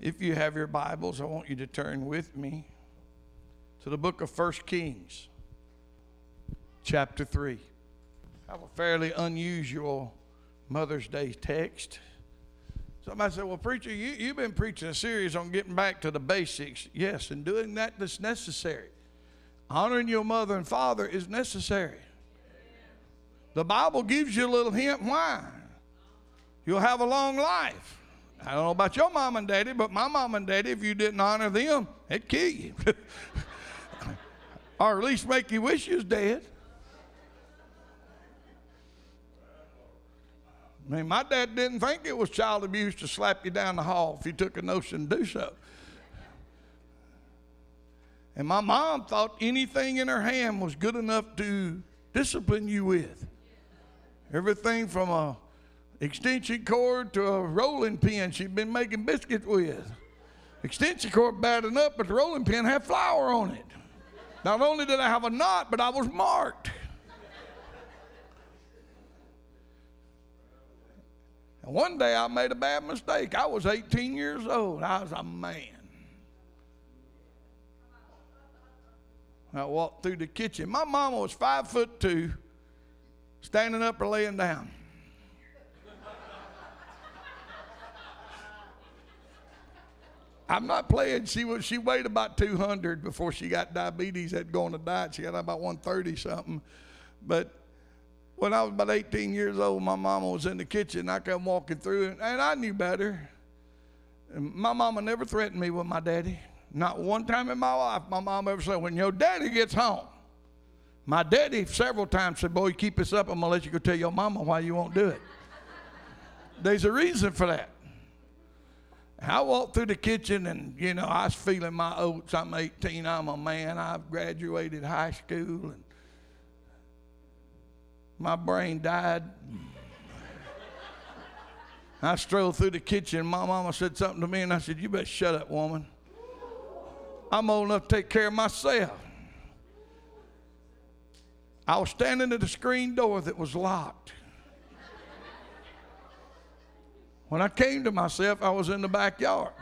If you have your Bibles, I want you to turn with me to the book of 1 Kings, chapter 3. I have a fairly unusual Mother's Day text. Somebody said, well, preacher, you've been preaching a series on getting back to the basics. Yes, and doing that's necessary. Honoring your mother and father is necessary. The Bible gives you a little hint why. You'll have a long life. I don't know about your mom and daddy, but my mom and daddy, if you didn't honor them, it'd kill you. Or at least make you wish you was dead. I mean, my dad didn't think it was child abuse to slap you down the hall if you took a notion to do so. And my mom thought anything in her hand was good enough to discipline you with. Everything from a extension cord to a rolling pin she'd been making biscuits with. Extension cord bad enough, but the rolling pin had flour on it. Not only did I have a knot, but I was marked. And one day I made a bad mistake. I was 18 years old. I was a man. I walked through the kitchen. My mama was 5'2", standing up or laying down. I'm not playing. She weighed about 200 before she got diabetes, had to go on a diet. She got about 130 something. But when I was about 18 years old, my mama was in the kitchen. I come walking through, and I knew better. And my mama never threatened me with my daddy. Not one time in my life my mom ever said, when your daddy gets home. My daddy several times said, boy, you keep this up, I'm going to let you go tell your mama why you won't do it. There's a reason for that. I walked through the kitchen and, I was feeling my oats. I'm 18, I'm a man. I've graduated high school and my brain died. I strolled through the kitchen. My mama said something to me and I said, you better shut up, woman. I'm old enough to take care of myself. I was standing at the screen door that was locked. When I came to myself, I was in the backyard,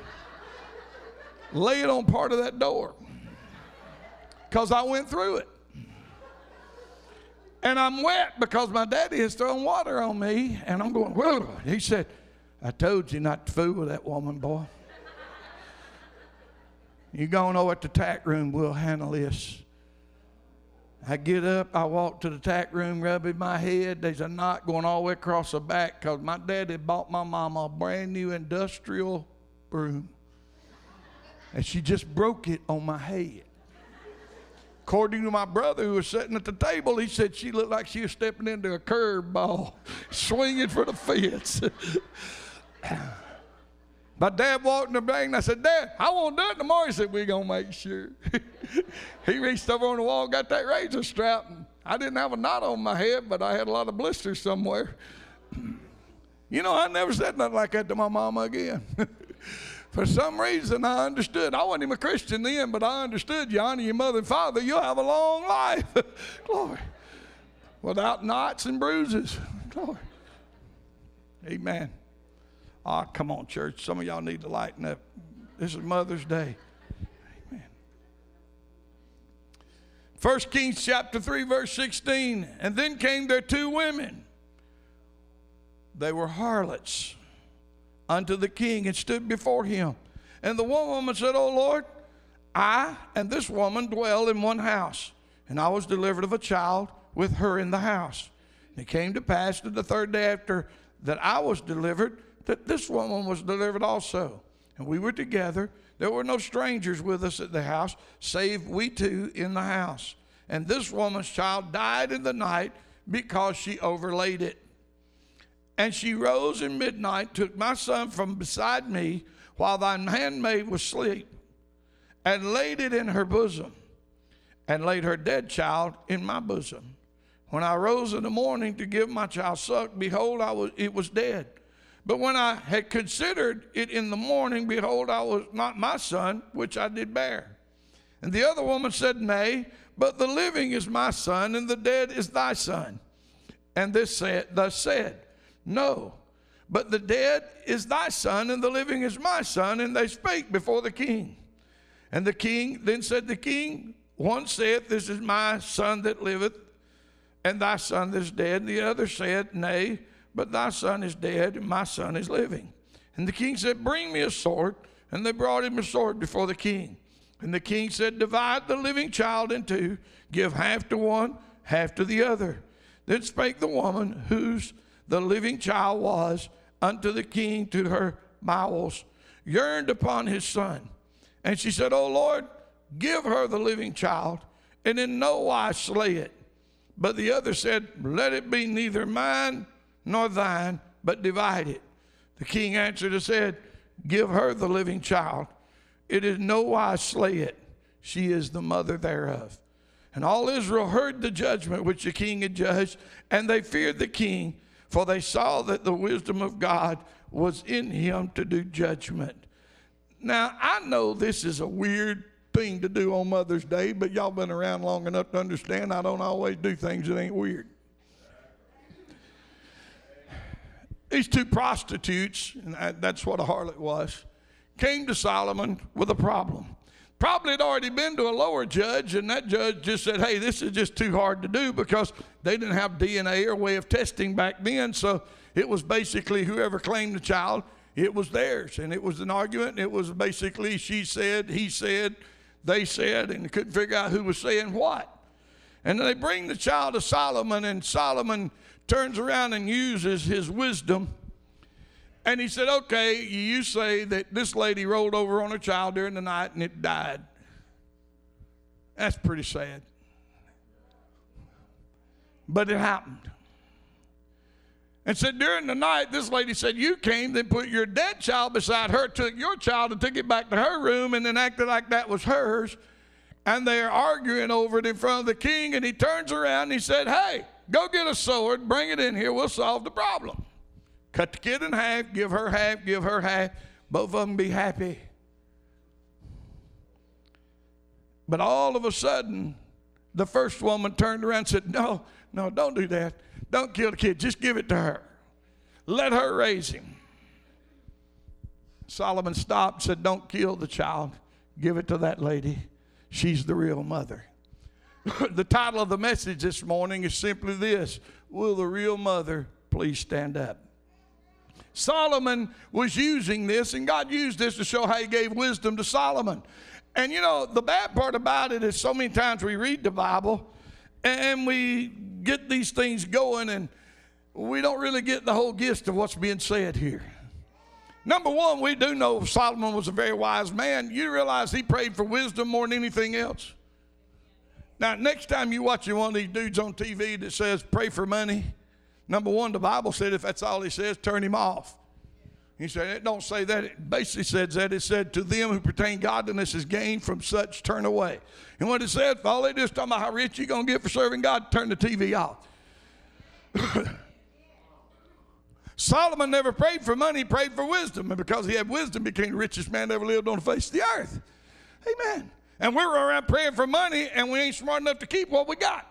laying on part of that door because I went through it. And I'm wet because my daddy has thrown water on me, and I'm going, whoa. He said, I told you not to fool with that woman, boy. You go over at the tack room, we'll handle this. I get up, I walk to the tack room, rubbing my head. There's a knot going all the way across the back because my daddy bought my mama a brand new industrial broom. And she just broke it on my head. According to my brother who was sitting at the table, he said she looked like she was stepping into a curve ball, swinging for the fence. My dad walked in the bank and I said, Dad, I won't do it tomorrow. He said, we're going to make sure. He reached over on the wall and got that razor strap. And I didn't have a knot on my head, but I had a lot of blisters somewhere. I never said nothing like that to my mama again. For some reason, I understood. I wasn't even a Christian then, but I understood you honor your mother and father, you'll have a long life. Glory. Without knots and bruises. Glory. Amen. Oh, come on, church. Some of y'all need to lighten up. This is Mother's Day. Amen. 1 Kings chapter 3, verse 16. And then came there two women. They were harlots unto the king and stood before him. And the one woman said, O Lord, I and this woman dwell in one house, and I was delivered of a child with her in the house. And it came to pass that the third day after that I was delivered, that this woman was delivered also. And we were together. There were no strangers with us at the house, save we two in the house. And this woman's child died in the night because she overlaid it. And she rose in midnight, took my son from beside me while thine handmaid was asleep, and laid it in her bosom, and laid her dead child in my bosom. When I rose in the morning to give my child suck, behold, it was dead. But when I had considered it in the morning, behold, I was not my son, which I did bear. And the other woman said, Nay, but the living is my son, and the dead is thy son. And thus said, No, but the dead is thy son, and the living is my son. And they spake before the king. And the king, then said the king, one saith, this is my son that liveth, and thy son that is dead. And the other said, nay, but thy son is dead, and my son is living. And the king said, bring me a sword. And they brought him a sword before the king. And the king said, divide the living child in two, give half to one, half to the other. Then spake the woman, whose the living child was, unto the king, to her bowels, yearned upon his son. And she said, O Lord, give her the living child, and in no wise slay it. But the other said, let it be neither mine nor thine, but divide it. The king answered and said, give her the living child. It is no wise slay it. She is the mother thereof. And all Israel heard the judgment which the king had judged, and they feared the king, for they saw that the wisdom of God was in him to do judgment. Now, I know this is a weird thing to do on Mother's Day, but y'all been around long enough to understand I don't always do things that ain't weird. These two prostitutes, and that's what a harlot was, came to Solomon with a problem. Probably had already been to a lower judge, and that judge just said, hey, this is just too hard to do, because they didn't have DNA or way of testing back then. So it was basically whoever claimed the child, it was theirs. And it was an argument. It was basically she said, he said, they said, and couldn't figure out who was saying what. And then they bring the child to Solomon, and Solomon turns around and uses his wisdom. And he said, okay, you say that this lady rolled over on her child during the night and it died. That's pretty sad. But it happened. And said during the night, this lady said, you came, then put your dead child beside her, took your child and took it back to her room, and then acted like that was hers. And they're arguing over it in front of the king, and he turns around and he said, hey, go get a sword, bring it in here, we'll solve the problem. Cut the kid in half, give her half, give her half. Both of them be happy. But all of a sudden, the first woman turned around and said, no, don't do that. Don't kill the kid. Just give it to her. Let her raise him. Solomon stopped and said, don't kill the child. Give it to that lady. She's the real mother. The title of the message this morning is simply this: will the real mother please stand up? Solomon was using this, and God used this to show how he gave wisdom to Solomon. And you know, the bad part about it is so many times we read the Bible and we get these things going and we don't really get the whole gist of what's being said here. Number one, we do know Solomon was a very wise man. You realize he prayed for wisdom more than anything else? Now, next time you watch one of these dudes on TV that says pray for money, number one, the Bible said if that's all he says, turn him off. He said, it don't say that. It basically says that. It said, to them who pertain godliness is gained, from such turn away. And what it said, if all they do is talking about how rich you're going to get for serving God, turn the TV off. Solomon never prayed for money, he prayed for wisdom. And because he had wisdom, he became the richest man that ever lived on the face of the earth. Amen. And we're around praying for money, and we ain't smart enough to keep what we got.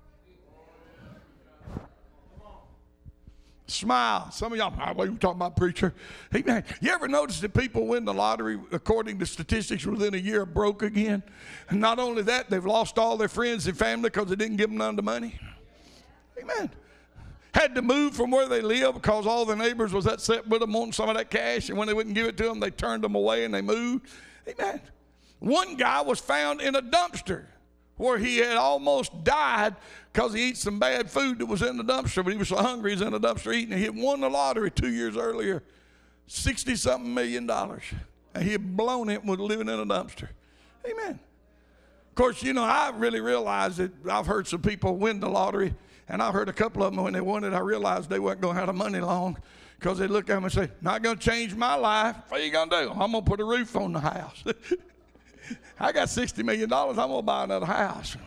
Smile. Some of y'all, what are you talking about, preacher? Hey, man, you ever notice that people win the lottery, according to statistics, within a year broke again? And not only that, they've lost all their friends and family because they didn't give them none of the money. Amen. Had to move from where they live because all their neighbors was upset with them wanting some of that cash, and when they wouldn't give it to them, they turned them away and they moved. Amen. One guy was found in a dumpster where he had almost died because he ate some bad food that was in the dumpster, but he was so hungry he was in the dumpster eating. And he had won the lottery 2 years earlier, $60-something million. And he had blown it and was living in a dumpster. Amen. Of course, you know, I really realized that I've heard some people win the lottery, and I've heard a couple of them when they won it, I realized they weren't going to have the money long because they look at them and say, not going to change my life. What are you going to do? I'm going to put a roof on the house. I got $60 million. I'm going to buy another house.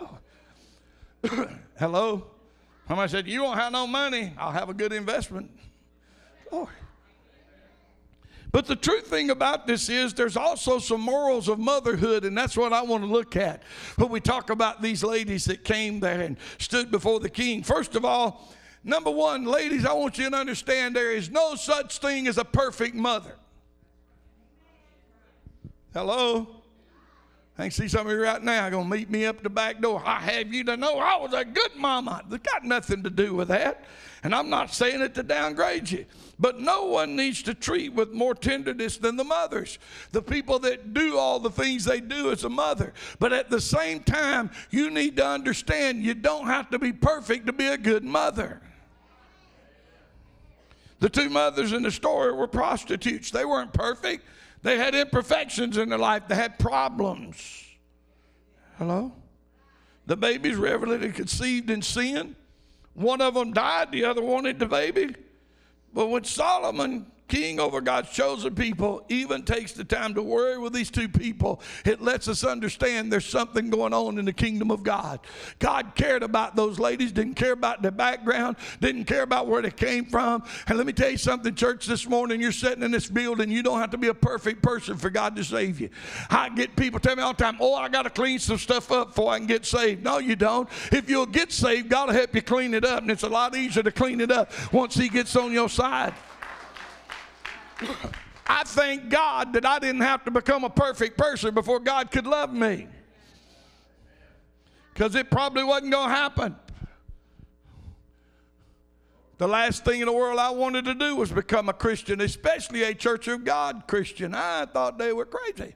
Hello? Somebody said, you won't have no money. I'll have a good investment. Lord. But the true thing about this is there's also some morals of motherhood, and that's what I want to look at when we talk about these ladies that came there and stood before the king. First of all, Number one, ladies, I want you to understand there is no such thing as a perfect mother. Hello? I can see some of you right now going to meet me up the back door. I have you to know I was a good mama. It's got nothing to do with that. And I'm not saying it to downgrade you. But no one needs to treat with more tenderness than the mothers. The people that do all the things they do as a mother. But at the same time, you need to understand you don't have to be perfect to be a good mother. The two mothers in the story were prostitutes. They weren't perfect. They had imperfections in their life. They had problems. Hello? The babies were evidently conceived in sin. One of them died. The other wanted the baby. But when Solomon, king over God's chosen people, even takes the time to worry with these two people, it lets us understand there's something going on in the kingdom of God. God cared about those ladies, didn't care about their background, didn't care about where they came from. And let me tell you something, church, this morning you're sitting in this building, you don't have to be a perfect person for God to save you. I get people tell me all the time, oh, I got to clean some stuff up before I can get saved. No, you don't. If you'll get saved, God will help you clean it up, and it's a lot easier to clean it up once he gets on your side. I thank God that I didn't have to become a perfect person before God could love me, because it probably wasn't going to happen. The last thing in the world I wanted to do was become a Christian, especially a Church of God Christian. I thought they were crazy.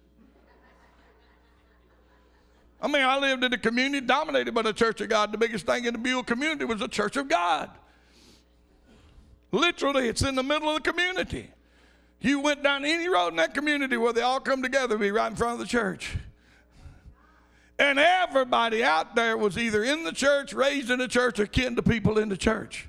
I mean, I lived in a community dominated by the Church of God. The biggest thing in the Buell community was the Church of God. Literally, it's in the middle of the community. You went down any road in that community where they all come together, be right in front of the church. And everybody out there was either in the church, raised in the church, or kin to people in the church.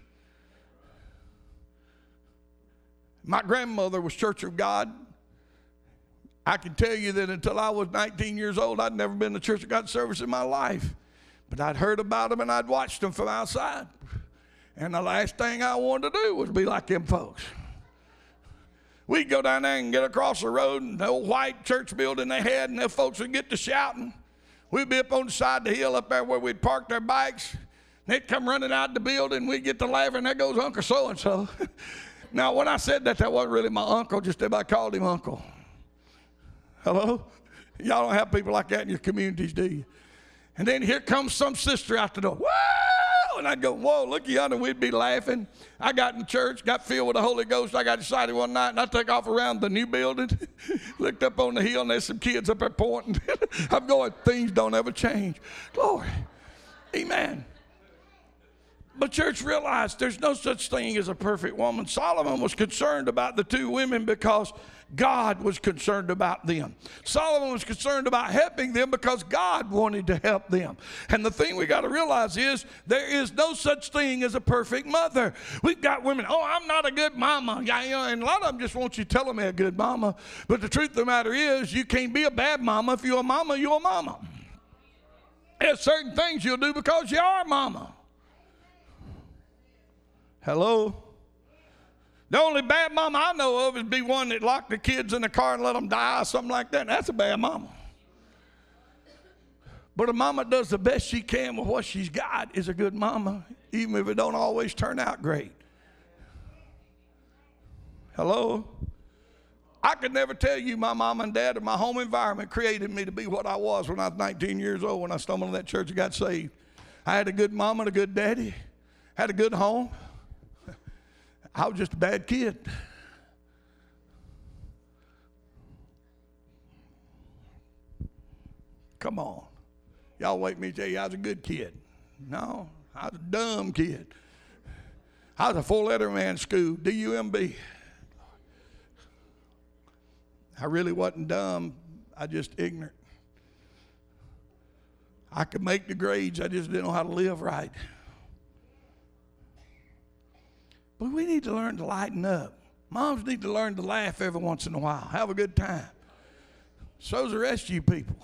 My grandmother was Church of God. I can tell you that until I was 19 years old, I'd never been to Church of God service in my life. But I'd heard about them and I'd watched them from outside. And the last thing I wanted to do was be like them folks. We'd go down there and get across the road, and the old white church building they had, and the folks would get to shouting. We'd be up on the side of the hill up there where we'd parked our bikes. They'd come running out the building. We'd get to laughing. There goes Uncle so-and-so. Now, when I said that, that wasn't really my uncle. Just everybody called him Uncle. Hello? Y'all don't have people like that in your communities, do you? And then here comes some sister out the door. Woo! And I'd go, whoa, look yonder. We'd be laughing. I got in church, got filled with the Holy Ghost. I got excited one night, and I took off around the new building, looked up on the hill, and there's some kids up there pointing. I'm going, things don't ever change. Glory. Amen. But church realized there's no such thing as a perfect woman. Solomon was concerned about the two women because God was concerned about them. Solomon was concerned about helping them because God wanted to help them. And the thing we got to realize is there is no such thing as a perfect mother. We've got women, oh, I'm not a good mama. Yeah, you know, and a lot of them just want you telling me a good mama. But the truth of the matter is you can't be a bad mama. If you're a mama, you're a mama. There's certain things you'll do because you are a mama. Hello? The only bad mama I know of is be one that locked the kids in the car and let them die or something like that. That's a bad mama. But a mama does the best she can with what she's got is a good mama, even if it don't always turn out great. Hello? I could never tell you my mom and dad or my home environment created me to be what I was when I was 19 years old when I stumbled in that church and got saved. I had a good mama and a good daddy, had a good home. I was just a bad kid. Come on. Y'all wait me to tell you I was a good kid. No, I was a dumb kid. I was a four-letter man school, D-U-M-B. I really wasn't dumb. I just ignorant. I could make the grades. I just didn't know how to live right. But we need to learn to lighten up. Moms need to learn to laugh every once in a while. Have a good time. So's the rest of you people.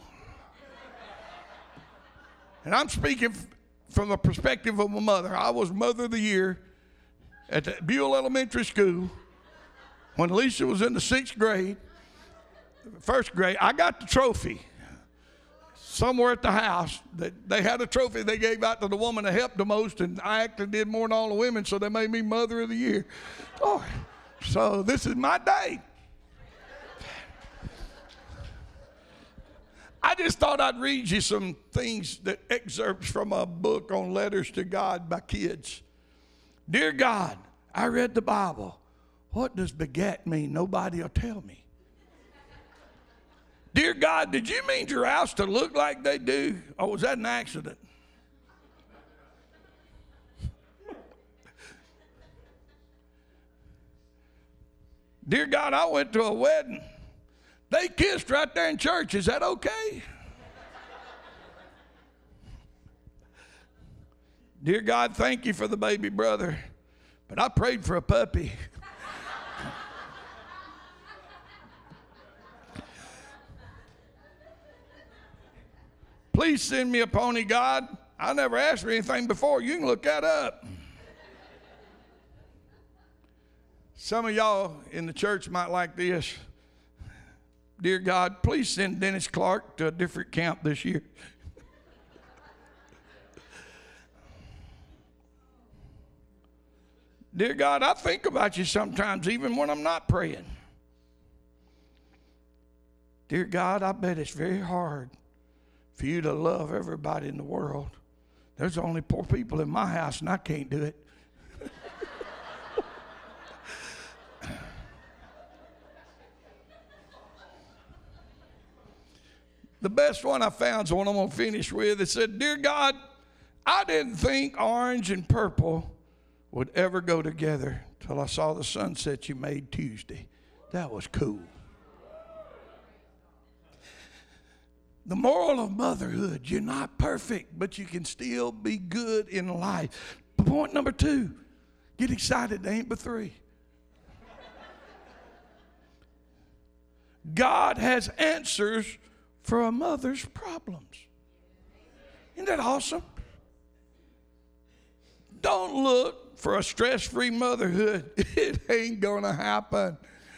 And I'm speaking from the perspective of my mother. I was Mother of the Year at the Buell Elementary School when Alicia was in the 6th grade. First grade. I got the trophy. somewhere at the house that they had a trophy they gave out to the woman that helped the most, and I actually did more than all the women, so they made me Mother of the Year. Oh, so this is my day. I just thought I'd read you some things, that excerpts from a book on letters to God by kids. Dear God, I read the Bible. What does beget mean? Nobody will tell me. Dear God, did you mean giraffes to look like they do? Or was that an accident? Dear God, I went to a wedding. They kissed right there in church. Is that okay? Dear God, thank you for the baby brother, but I prayed for a puppy. Please send me a pony, God. I never asked for anything before. You can look that up. Some of y'all in the church might like this. Dear God, please send Dennis Clark to a different camp this year. Dear God, I think about you sometimes, even when I'm not praying. Dear God, I bet it's very hard for you to love everybody in the world. There's only poor people in my house, and I can't do it. The best one I found is the one I'm going to finish with. It said, Dear God, I didn't think orange and purple would ever go together till I saw the sunset you made Tuesday. That was cool. The moral of motherhood, you're not perfect, but you can still be good in life. Point number 2, get excited, they ain't but 3. God has answers for a mother's problems. Isn't that awesome? Don't look for a stress-free motherhood. It ain't gonna happen.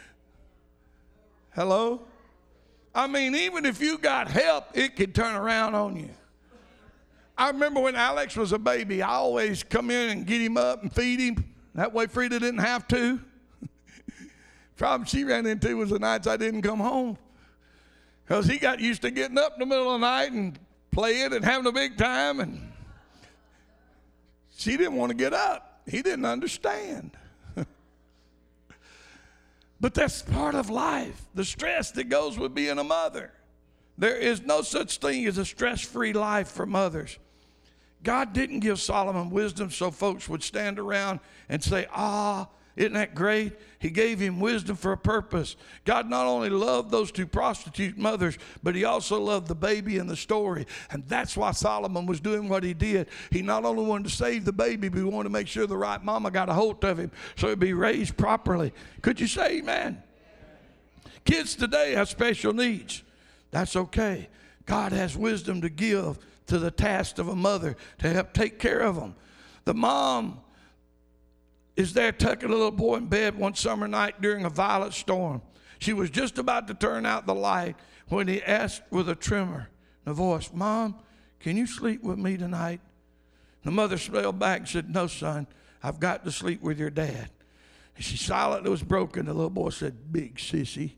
Hello? I mean, even if you got help, it could turn around on you. I remember when Alex was a baby, I always come in and get him up and feed him. That way Frida didn't have to. Problem she ran into was the nights I didn't come home. Because he got used to getting up in the middle of the night and playing and having a big time, and she didn't want to get up. He didn't understand. But that's part of life, the stress that goes with being a mother. There is no such thing as a stress-free life for mothers. God didn't give Solomon wisdom so folks would stand around and say, isn't that great? He gave him wisdom for a purpose. God not only loved those 2 prostitute mothers, but he also loved the baby in the story. And that's why Solomon was doing what he did. He not only wanted to save the baby, but he wanted to make sure the right mama got a hold of him so he'd be raised properly. Could you say amen? Kids today have special needs. That's okay. God has wisdom to give to the task of a mother to help take care of them. The mom is there tucking a little boy in bed one summer night during a violent storm. She was just about to turn out the light when he asked with a tremor in a voice, Mom, can you sleep with me tonight? The mother smiled back and said, No, son, I've got to sleep with your dad. And she silently was broken. The little boy said, Big sissy.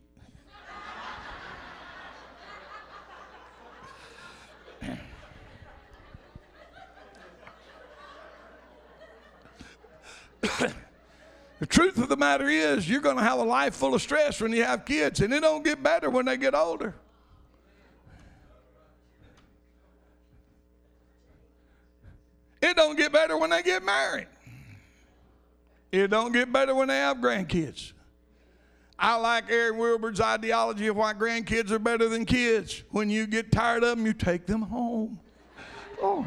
The truth of the matter is, you're going to have a life full of stress when you have kids, and it don't get better when they get older. It don't get better when they get married. It don't get better when they have grandkids. I like Aaron Wilber's ideology of why grandkids are better than kids. When you get tired of them, you take them home. Glory.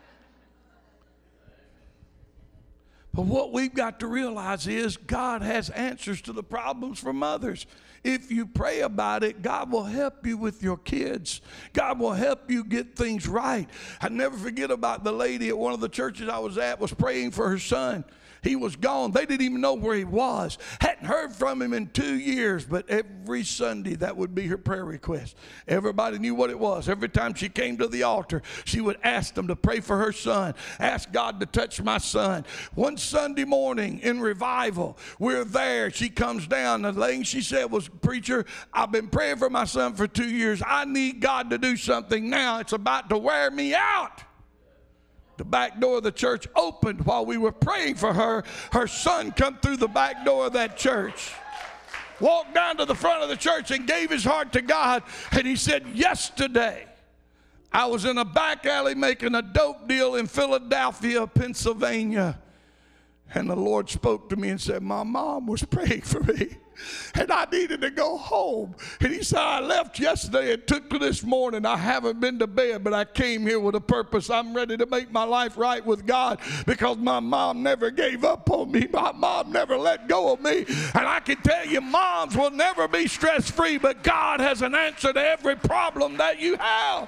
But what we've got to realize is God has answers to the problems for mothers. If you pray about it, God will help you with your kids. God will help you get things right. I never forget about the lady at one of the churches I was at was praying for her son. He was gone. They didn't even know where he was. Hadn't heard from him in 2 years, but every Sunday that would be her prayer request. Everybody knew what it was. Every time she came to the altar, she would ask them to pray for her son. Ask God to touch my son. One Sunday morning in revival, we're there. She comes down. The thing she said was, preacher, I've been praying for my son for 2 years. I need God to do something now. It's about to wear me out. The back door of the church opened while we were praying for her. Her son come through the back door of that church, walked down to the front of the church and gave his heart to God. And he said, yesterday I was in a back alley making a dope deal in Philadelphia, Pennsylvania. And the Lord spoke to me and said, my mom was praying for me, and I needed to go home. And he said, I left yesterday and took to this morning. I haven't been to bed, but I came here with a purpose. I'm ready to make my life right with God because my mom never gave up on me. My mom never let go of me. And I can tell you, moms will never be stress-free, but God has an answer to every problem that you have.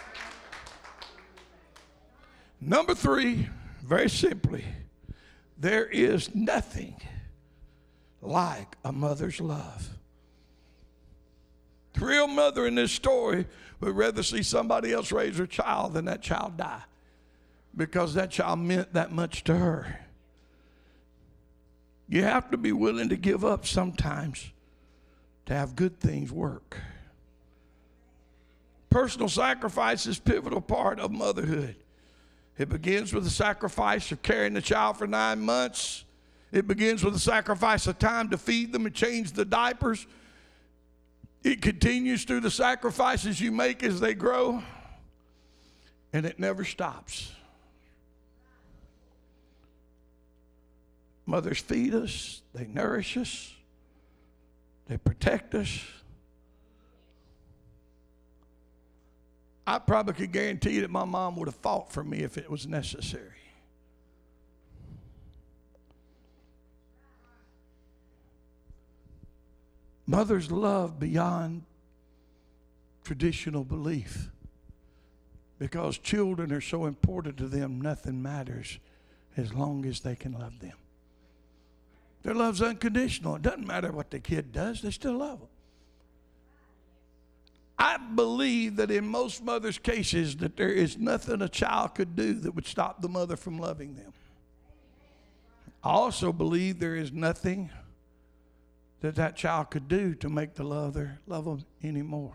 Number 3, very simply, there is nothing like a mother's love. The real mother in this story would rather see somebody else raise her child than that child die, because that child meant that much to her. You have to be willing to give up sometimes to have good things work. Personal sacrifice is a pivotal part of motherhood. It begins with the sacrifice of carrying the child for 9 months. It begins with the sacrifice of time to feed them and change the diapers. It continues through the sacrifices you make as they grow, and it never stops. Mothers feed us, they nourish us, they protect us. I probably could guarantee you that my mom would have fought for me if it was necessary. Mothers love beyond traditional belief, because children are so important to them, nothing matters as long as they can love them. Their love's unconditional. It doesn't matter what the kid does, they still love them. I believe that in most mothers' cases that there is nothing a child could do that would stop the mother from loving them. I also believe there is nothing that child could do to make the mother love them anymore.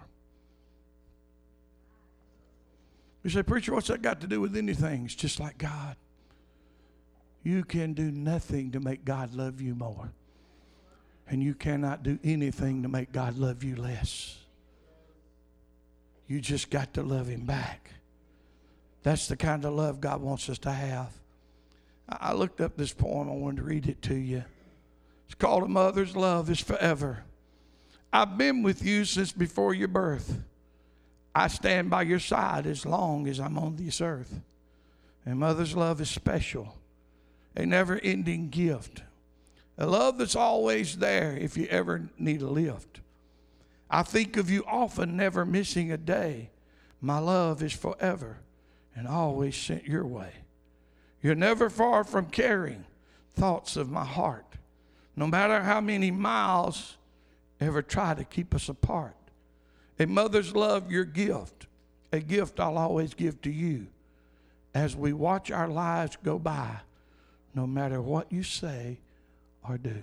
You say, preacher, what's that got to do with anything? It's just like God. You can do nothing to make God love you more. And you cannot do anything to make God love you less. You just got to love him back. That's the kind of love God wants us to have. I looked up this poem. I wanted to read it to you. It's called A Mother's Love is Forever. I've been with you since before your birth. I stand by your side as long as I'm on this earth. And mother's love is special, a never-ending gift, a love that's always there if you ever need a lift. I think of you often, never missing a day. My love is forever and always sent your way. You're never far from caring thoughts of my heart, no matter how many miles ever try to keep us apart. A mother's love, your gift, a gift I'll always give to you as we watch our lives go by, no matter what you say or do.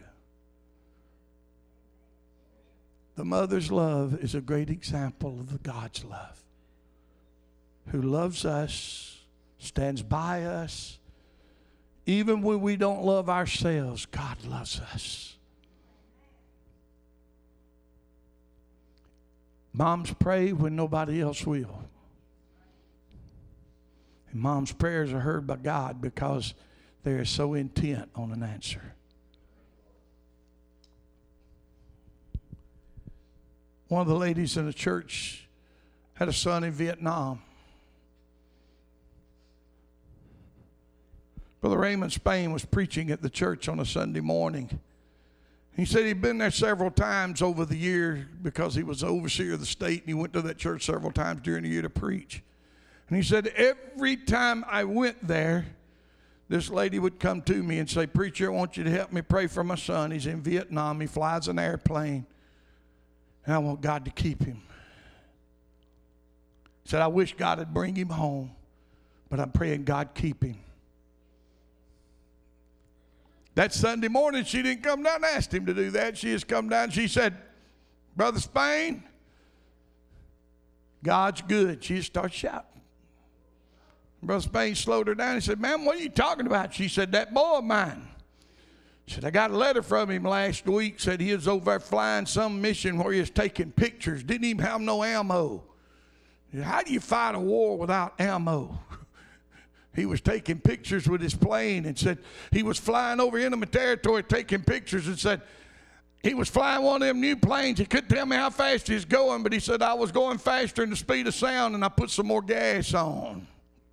The mother's love is a great example of the God's love, who loves us, stands by us. Even when we don't love ourselves, God loves us. Moms pray when nobody else will. And mom's prayers are heard by God because they are so intent on an answer. One of the ladies in the church had a son in Vietnam. Brother Raymond Spain was preaching at the church on a Sunday morning. He said he'd been there several times over the year because he was the overseer of the state, and he went to that church several times during the year to preach. And he said, every time I went there, this lady would come to me and say, "Preacher, I want you to help me pray for my son. He's in Vietnam. He flies an airplane. And I want God to keep him." Said, "I wish God would bring him home, but I'm praying God keep him." That Sunday morning, she didn't come down and ask him to do that. She just come down and she said, "Brother Spain, God's good." She just started shouting. Brother Spain slowed her down. He said, "Ma'am, what are you talking about?" She said, "That boy of mine." She said, "I got a letter from him last week. Said he was over there flying some mission where he was taking pictures. Didn't even have no ammo." How do you fight a war without ammo? He was taking pictures with his plane and said he was flying over enemy territory taking pictures, and said he was flying one of them new planes. He couldn't tell me how fast he was going, but he said, "I was going faster than the speed of sound, and I put some more gas on."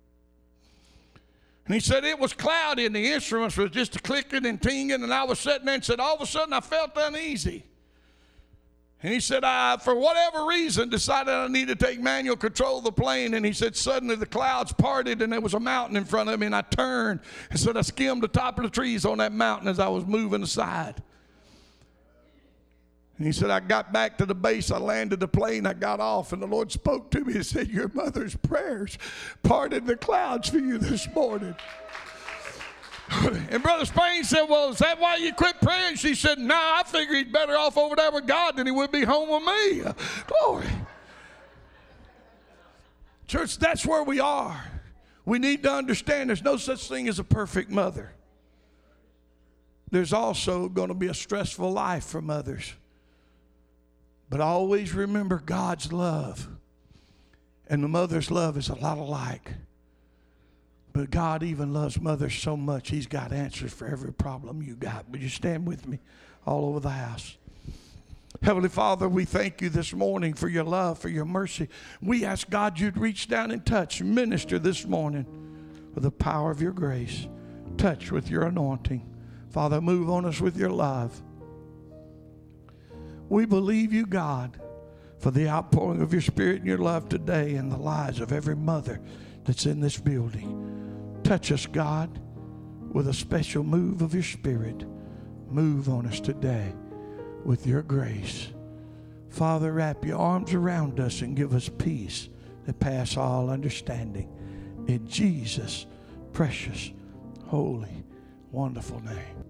And he said it was cloudy and the instruments was just clicking and tinging, and I was sitting there and said all of a sudden I felt uneasy. And he said, "I, for whatever reason, decided I needed to take manual control of the plane." And he said, suddenly the clouds parted and there was a mountain in front of me, and I turned and said I skimmed the top of the trees on that mountain as I was moving aside. And he said, I got back to the base, I landed the plane, I got off, and the Lord spoke to me and said, "Your mother's prayers parted the clouds for you this morning." And Brother Spain said, "Well, is that why you quit praying?" She said, "No, I figure he's better off over there with God than he would be home with me." Glory. Church, that's where we are. We need to understand there's no such thing as a perfect mother. There's also going to be a stressful life for mothers. But always remember God's love. And the mother's love is a lot alike. But God even loves mothers so much, He's got answers for every problem you got. Would you stand with me all over the house? Heavenly Father, we thank you this morning for your love, for your mercy. We ask God you'd reach down and touch, minister this morning with the power of your grace. Touch with your anointing. Father, move on us with your love. We believe you, God, for the outpouring of your Spirit and your love today in the lives of every mother that's in this building. Touch us, God, with a special move of your Spirit. Move on us today with your grace. Father, wrap your arms around us and give us peace that passes all understanding. In Jesus' precious, holy, wonderful name.